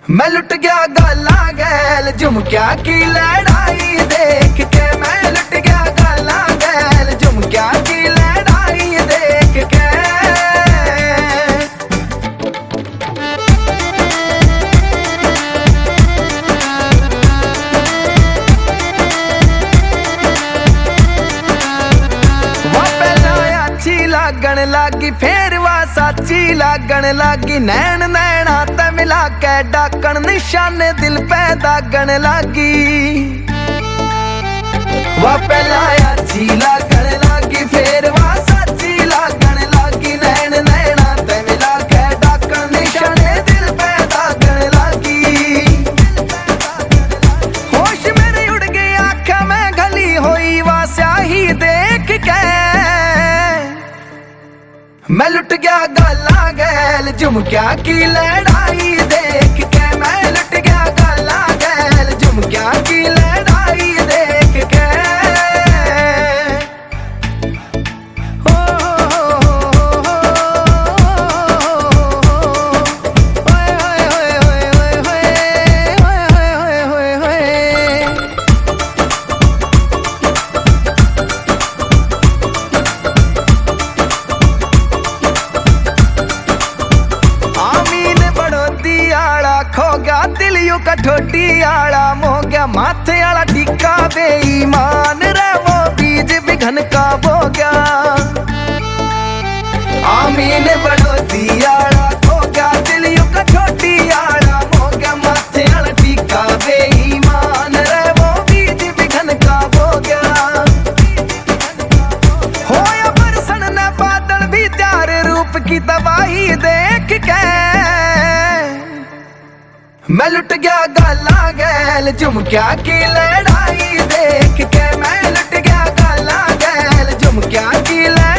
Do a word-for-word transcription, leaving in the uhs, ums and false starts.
मैं लुट गया गाला गैल झुमक्या की लड़ाई देख के। मैं लुट गया गाला गैल झुमक्या की लड़ाई देख के। लागण लागी फेर वा साची लागण लागी। नैन नैना ते मिला के डाकण निशाने दिल पे दागण लागी। वा पहला अच्छी लागण लागी फेर वा साची लागण लागी। नैन नैना ते मिला के डाकण निशाने दिल पे दागण लागी। होश मेरे उड़ गई आँखें में घली होई वा स्याही देख के। मैं लुट गया गाला गैल झुमक्या की लड़ाई देख के। मैं लुट गया गाला गैल झुमक्या की लड़ाई देख के। हो खो गया दिल यू कठोटी आला मो गया। माथे आला टिक्का बेईमान रे वो बीज बिघन का बो गया। आमीन बड़ोती आला खो गया दिल यू कठोटी आला मो गया। माथे आला टिक्का बेईमान रे वो बीज बिघन का बो गया। होया बरसन ने बादल भी त्यार रूप की तबाही देख के। मैं लुट गया गाला गैल झुमक्या की लड़ाई देख के। मैं लुट गया गाला गैल झुमक्या की लड़ाई।